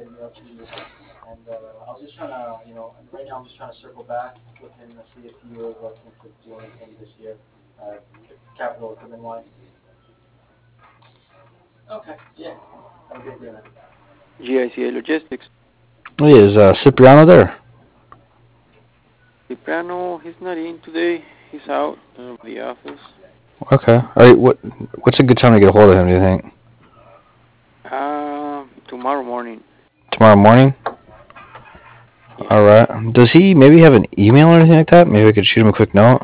get a mail to you. And I was just trying to, right now I'm just trying to circle back with him to see if he was looking to do anything this year, capital equipment wise. Okay, yeah. Have a great day, man. GICA Logistics. Hey, is Cipriano there? Cipriano, he's not in today. He's out of the office. Okay. All right. What's a good time to get a hold of him? Do you think Tomorrow morning. tomorrow morning? Yeah. All right. Does he maybe have an email or anything like that? Maybe I could shoot him a quick note.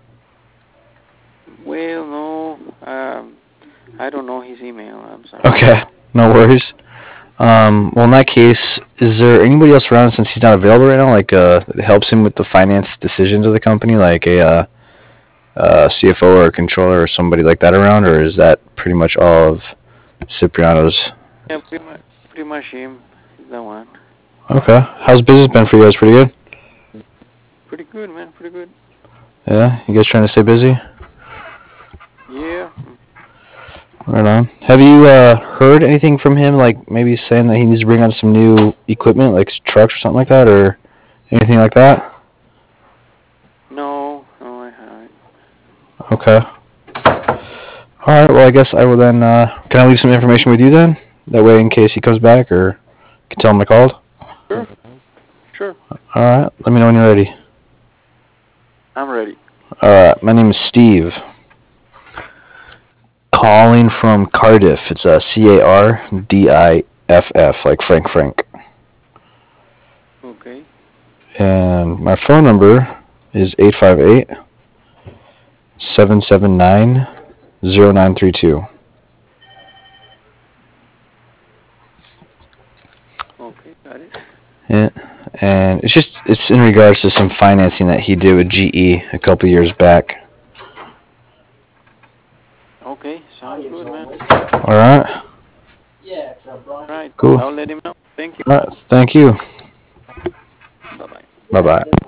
Well, no. I don't know his email. I'm sorry. Okay. No worries. Well, in that case, is there anybody else around since he's not available right now? Like, that helps him with the finance decisions of the company, like CFO or a controller or somebody like that around, or is that pretty much all of Cipriano's? Yeah, pretty much him. He's the one. Okay. How's business been for you guys? Pretty good. Pretty good, man. Pretty good. Yeah. You guys trying to stay busy? Yeah. Right on. Have you heard anything from him, like maybe saying that he needs to bring on some new equipment, like trucks or something like that, or anything like that? No, no, I haven't. Okay. All right. Well, I guess I will then. Can I leave some information with you then? That way, in case he comes back, or you can tell him I called. Sure. Sure. All right. Let me know when you're ready. I'm ready. All right. My name is Steve. Calling from Cardiff. It's Cardiff, like Frank. Okay. And my phone number is 858-779-0932. Okay. Got it. Yeah. And it's in regards to some financing that he did with GE a couple years back. Okay. Sounds good, man. All right. Yeah, it's Brian. Right. Cool. I'll let him know. Thank you. All right. Thank you. Bye bye. Bye bye.